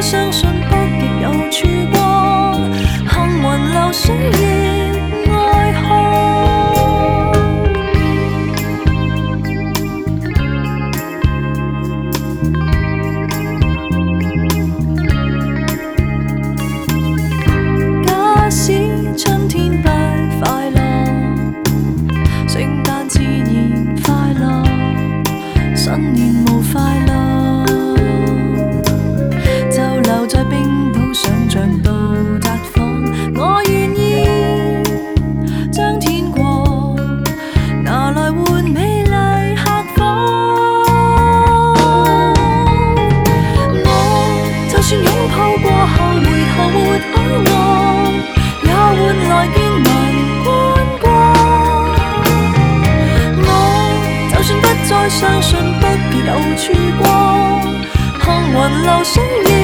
相信北極有曙光，幸運流水亦愛看。假使春天不快樂，聖誕自然快樂，新年無快樂，就留在冰島想像到札幌。我願意將天國拿來換美麗客房。我就算擁抱過後回頭沒可望，也換來見聞觀光。我就算不再相信北極有曙光，看雲流水。